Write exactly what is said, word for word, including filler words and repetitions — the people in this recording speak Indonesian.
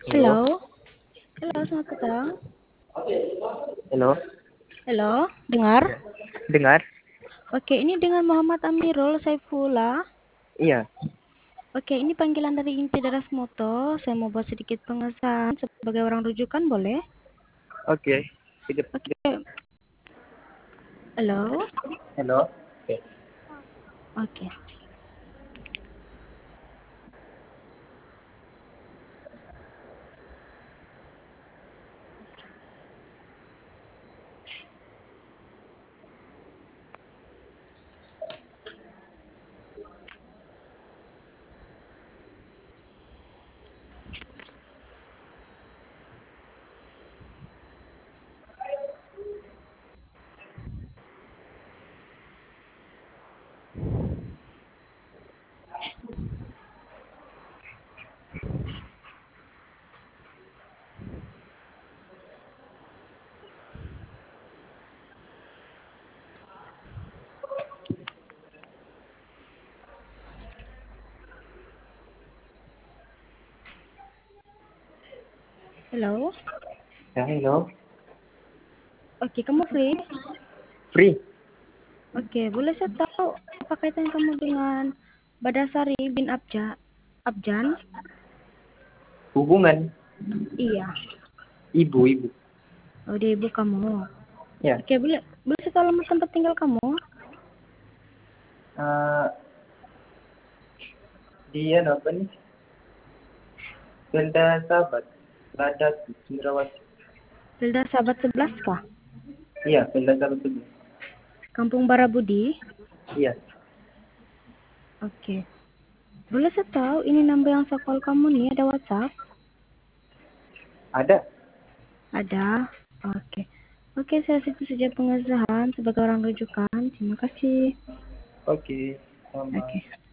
Halo, Halo, halo selamat petang. halo, Halo, dengar? ya, dengar? Oke, ini dengan Muhammad Amirul Saifullah. Iya, Oke, ini panggilan dari Inti Daras Moto. Saya mau buat sedikit pengesahan sebagai orang rujukan, boleh? oke. Sedikit, sedikit. Oke, halo. Halo, oke. Oke, halo. Ya, halo. Oke, kamu free? Free, Oke, boleh saya tahu apa kaitan kamu dengan Badasari bin Abja, Abjan? hubungan Iya, ibu-ibu. oh dia ibu kamu. Ya, Oke, boleh boleh saya tahu alamat tempat tinggal kamu? eh, dia apa nih? Belda Sahabat, Lada Cendrawasih. Hilda Sahabat sebelas kah? Iya, Belda Sahabat itu. Kampung Barabudi? Iya, Oke. Boleh saya tahu ini nomor yang saya call kamu nih ada WhatsApp? ada. Ada. Oke. Oke, saya situ saja pengesahan sebagai orang rujukan. Terima kasih. Oke, sama. Oke.